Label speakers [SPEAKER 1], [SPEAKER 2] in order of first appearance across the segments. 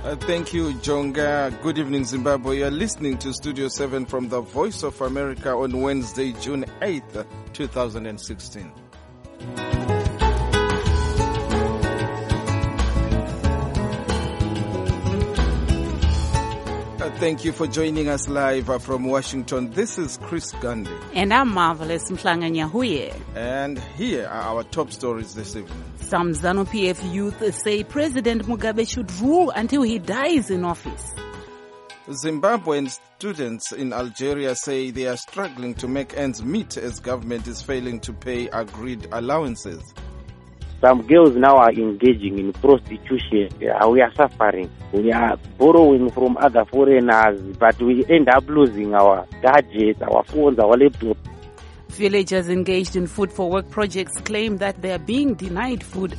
[SPEAKER 1] Thank you, Jonga. Good evening, Zimbabwe. You're listening to Studio 7 from the Voice of America on Wednesday, June 8th, 2016. Thank you for joining us live from Washington. This is Chris Gandhi.
[SPEAKER 2] And I'm Marvelous Mhlanga Nyahuye.
[SPEAKER 1] And here are our top stories this evening.
[SPEAKER 2] Some ZANU-PF youth say President Mugabe should rule until he dies in office.
[SPEAKER 1] Zimbabwean students in Algeria say they are struggling to make ends meet as government is failing to pay agreed allowances.
[SPEAKER 3] Some girls now are engaging in prostitution. We are suffering. We are borrowing from other foreigners, but we end up losing our gadgets, our phones, our laptops.
[SPEAKER 2] Villagers engaged in food for work projects claim that they are being denied food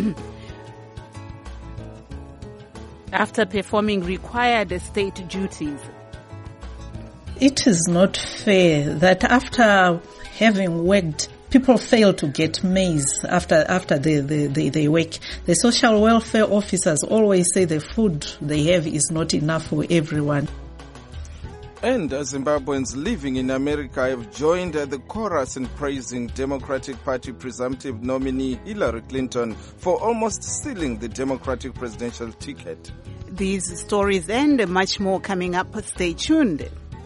[SPEAKER 2] after performing required state duties.
[SPEAKER 4] It is not fair that after having worked, people fail to get maize after they work. The social welfare officers always say the food they have is not enough for everyone.
[SPEAKER 1] And Zimbabweans living in America have joined the chorus in praising Democratic Party presumptive nominee Hillary Clinton for almost stealing the Democratic presidential ticket.
[SPEAKER 2] These stories and much more coming up. Stay tuned.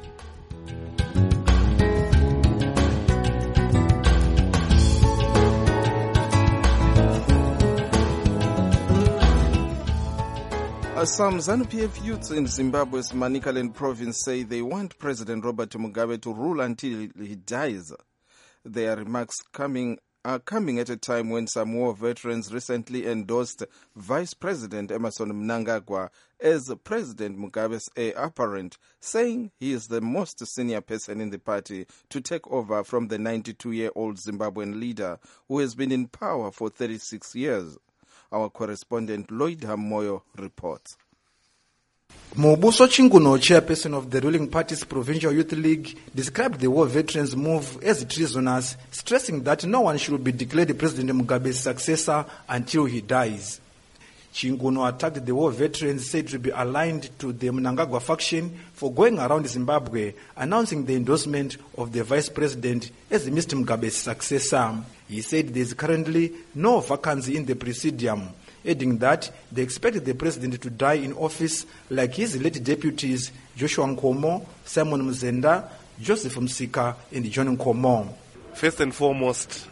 [SPEAKER 1] Some ZANU-PF youths in Zimbabwe's Manicaland province say they want President Robert Mugabe to rule until he dies. Their remarks are coming at a time when some war veterans recently endorsed Vice President Emmerson Mnangagwa as President Mugabe's heir apparent, saying he is the most senior person in the party to take over from the 92-year-old Zimbabwean leader who has been in power for 36 years. Our correspondent Lloyd Hamoyo reports.
[SPEAKER 5] Mobuso Chinguno, chairperson of the ruling party's Provincial Youth League, described the war veterans' move as treasonous, stressing that no one should be declared President Mugabe's successor until he dies. Chinguno attacked the war veterans said to be aligned to the Mnangagwa faction for going around Zimbabwe announcing the endorsement of the vice president as Mr. Mugabe's successor. He said there is currently no vacancy in the presidium, adding that they expect the president to die in office like his late deputies Joshua Nkomo, Simon Mzenda, Joseph Msika, and John Nkomo.
[SPEAKER 6] First and foremost,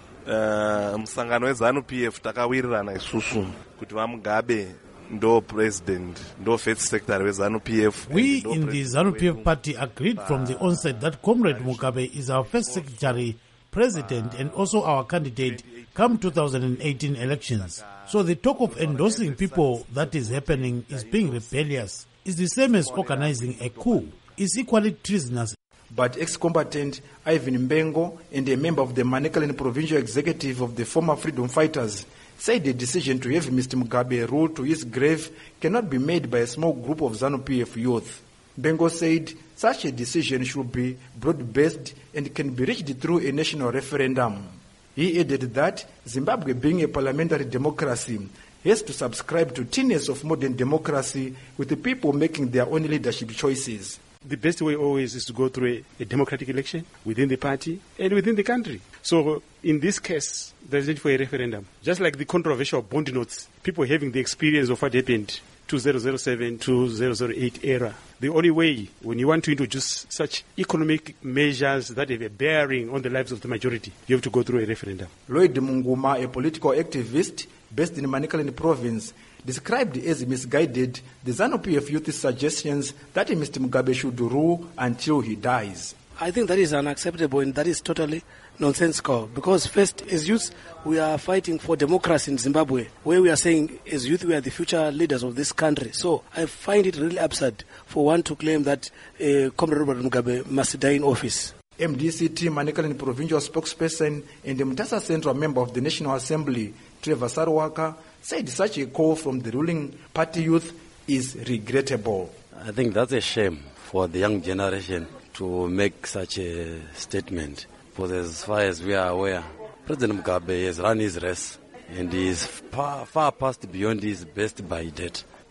[SPEAKER 6] msangano weZANU-PF takawirirana isusu kuti vaMugabe ndo president, ndo first secretary weZANU-PF.
[SPEAKER 7] We in the ZANU-PF party agreed from the onset that Comrade Mugabe is our first secretary, president, and also our candidate come 2018 elections. So the talk of endorsing people that is happening is being rebellious. It's the same as organizing a coup. It's equally treasonous.
[SPEAKER 5] But ex-combatant Ivan Mbengo and a member of the Manicaland Provincial Executive of the former freedom fighters said the decision to have Mr. Mugabe rule to his grave cannot be made by a small group of ZANU-PF youth. Mbengo said such a decision should be broad-based and can be reached through a national referendum. He added that Zimbabwe, being a parliamentary democracy, has to subscribe to tenets of modern democracy with the people making their own leadership choices.
[SPEAKER 8] The best way always is to go through a democratic election within the party and within the country. So in this case, there's need for a referendum. Just like the controversial bond notes, people having the experience of what happened 2007, 2008 era. The only way when you want to introduce such economic measures that have a bearing on the lives of the majority, you have to go through a referendum.
[SPEAKER 5] Lloyd Munguma, a political activist based in Manicaland province, described as misguided the ZANU-PF youth's suggestions that Mr. Mugabe should rule until he dies.
[SPEAKER 9] I think that is unacceptable and that is totally nonsensical because first, as youth, we are fighting for democracy in Zimbabwe, where we are saying as youth we are the future leaders of this country. So I find it really absurd for one to claim that Comrade Robert Mugabe must die in office.
[SPEAKER 5] MDCT Manicaland provincial spokesperson and the Mutasa Central member of the National Assembly, Trevor Sarwaka, said such a call from the ruling party youth is regrettable.
[SPEAKER 10] I think that's a shame for the young generation to make such a statement. Because as far as we are aware, President Mugabe has run his race and he is far past beyond his best by date.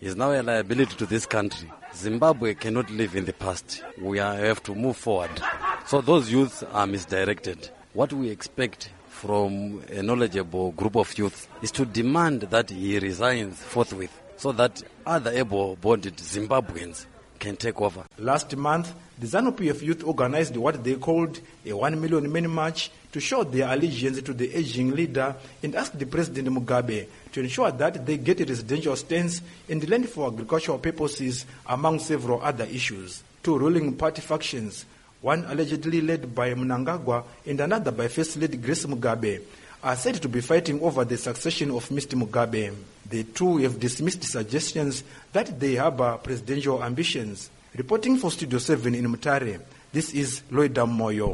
[SPEAKER 10] is now a liability to this country. Zimbabwe cannot live in the past. We have to move forward. So those youths are misdirected. What we expect from a knowledgeable group of youth is to demand that he resigns forthwith so that other able-bodied Zimbabweans can take over.
[SPEAKER 5] Last month, the ZANU-PF youth organized what they called a 1 million men march to show their allegiance to the aging leader and ask the President Mugabe to ensure that they get a residential stance and land for agricultural purposes, among several other issues. Two ruling party factions, one allegedly led by Mnangagwa and another by First Lady Grace Mugabe, are said to be fighting over the succession of Mr. Mugabe. The two have dismissed suggestions that they harbor presidential ambitions. Reporting for Studio 7 in Mutare, this is Loida Moyo.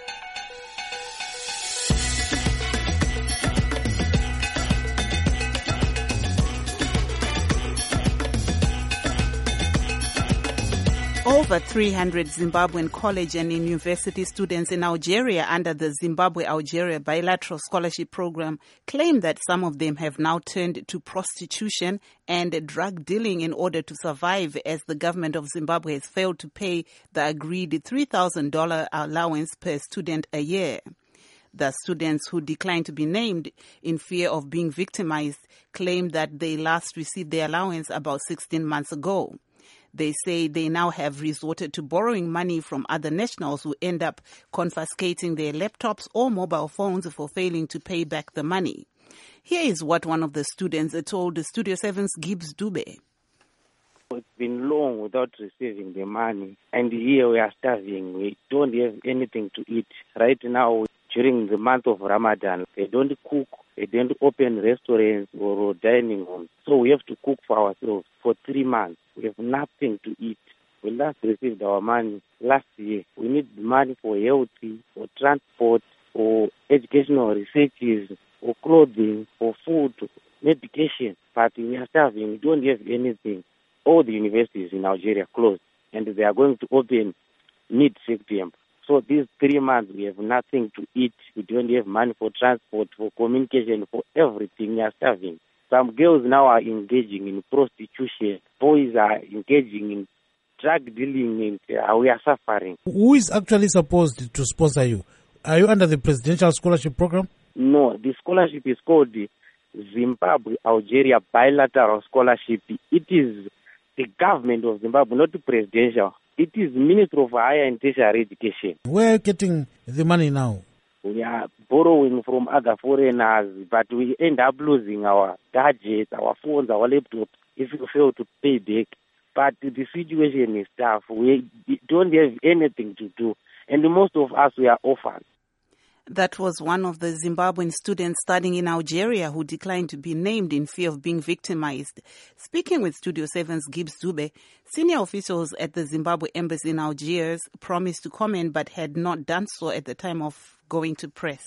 [SPEAKER 2] Over 300 Zimbabwean college and university students in Algeria under the Zimbabwe-Algeria bilateral scholarship program claim that some of them have now turned to prostitution and drug dealing in order to survive, as the government of Zimbabwe has failed to pay the agreed $3,000 allowance per student a year. The students, who declined to be named in fear of being victimized, claim that they last received their allowance about 16 months ago. They say they now have resorted to borrowing money from other nationals who end up confiscating their laptops or mobile phones for failing to pay back the money. Here is what one of the students told Studio 7's Gibbs Dube.
[SPEAKER 3] It's been long without receiving the money, and here we are starving. We don't have anything to eat. Right now, during the month of Ramadan, they don't cook, they don't open restaurants or dining homes. So we have to cook for ourselves for 3 months. We have nothing to eat. We last received our money last year. We need money for health, for transport, for educational researches, for clothing, for food, medication. But we are starving. We don't have anything. All the universities in Algeria closed, and they are going to open mid-September. So these 3 months, we have nothing to eat. We don't have money for transport, for communication, for everything. We are starving. Some girls now are engaging in prostitution. Boys are engaging in drug dealing, and we are suffering.
[SPEAKER 7] Who is actually supposed to sponsor you? Are you under the presidential scholarship program?
[SPEAKER 3] No, the scholarship is called the Zimbabwe-Algeria bilateral scholarship. It is the government of Zimbabwe, not the presidential. It is Ministry of Higher and Tertiary Education.
[SPEAKER 7] Where are you getting the money now?
[SPEAKER 3] We are borrowing from other foreigners, but we end up losing our gadgets, our phones, our laptops, if we fail to pay back. But the situation is tough. We don't have anything to do, and most of us, we are orphans.
[SPEAKER 2] That was one of the Zimbabwean students studying in Algeria who declined to be named in fear of being victimized. Speaking with Studio 7's Gibbs Dube, senior officials at the Zimbabwe embassy in Algiers promised to comment but had not done so at the time of going to press.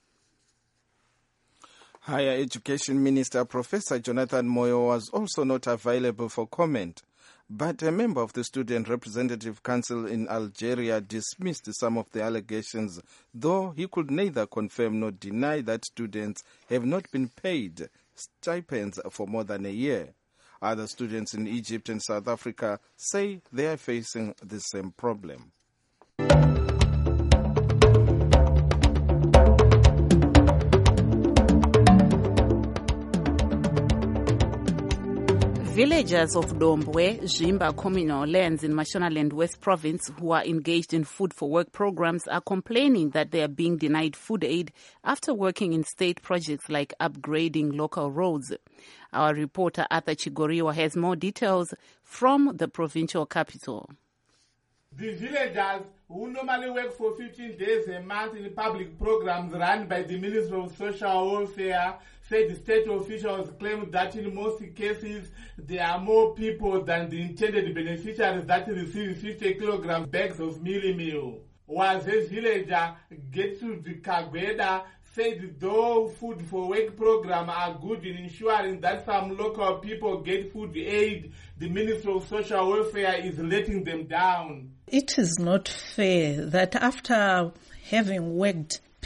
[SPEAKER 1] Higher Education Minister Professor Jonathan Moyo was also not available for comment, but a member of the Student Representative Council in Algeria dismissed some of the allegations, though he could neither confirm nor deny that students have not been paid stipends for more than a year. Other students in Egypt and South Africa say they are facing the same problem.
[SPEAKER 2] Villagers of Dombwe, Zimba communal lands in Mashonaland West Province who are engaged in food for work programs are complaining that they are being denied food aid after working in state projects like upgrading local roads. Our reporter Arthur Chigoriwa has more details from the provincial capital.
[SPEAKER 11] The villagers who normally work for 15 days a month in public programs run by the Ministry of Social Welfare said the state officials claim that in most cases there are more people than the intended beneficiaries that receive 50 kilogram bags of meal. While the villager Getsu Kagweda said though food for work program are good in ensuring that some local people get food aid, the Ministry of Social Welfare is letting them down.
[SPEAKER 4] It is not fair that after having worked,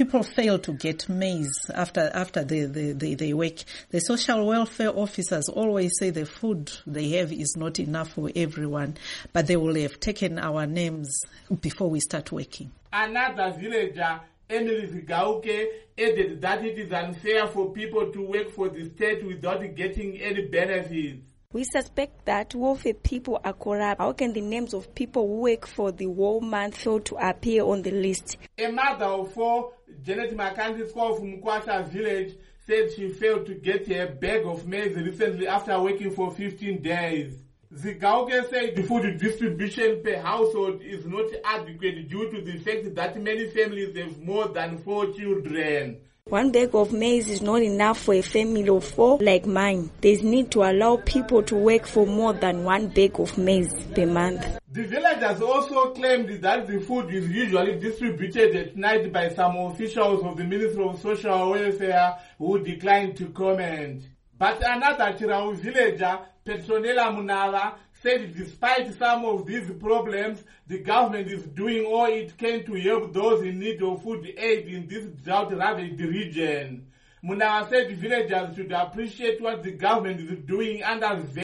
[SPEAKER 4] people fail to get maize after they work. The social welfare officers always say the food they have is not enough for everyone, but they will have taken our names before we start working.
[SPEAKER 11] Another villager, Emily Zigauke, added that it is unfair for people to work for the state without getting any benefits.
[SPEAKER 12] We suspect that welfare people are corrupt. How can the names of people who work for the War Month fail to appear on the list?
[SPEAKER 11] A mother of 4, Janet McCarthy from Mkwasha village, said she failed to get her bag of maize recently after working for 15 days. Zigauke said the food distribution per household is not adequate due to the fact that many families have more than 4 children.
[SPEAKER 12] 1 bag of maize is not enough for a family of 4 like mine. There's need to allow people to work for more than 1 bag of maize per month.
[SPEAKER 11] The villagers also claimed that the food is usually distributed at night by some officials of the Ministry of Social Welfare who declined to comment. But another Chirau villager, Petronella Munala, said despite some of these problems, the government is doing all it can to help those in need of food aid in this drought-ravaged region. Munala said villagers should appreciate what the government is doing under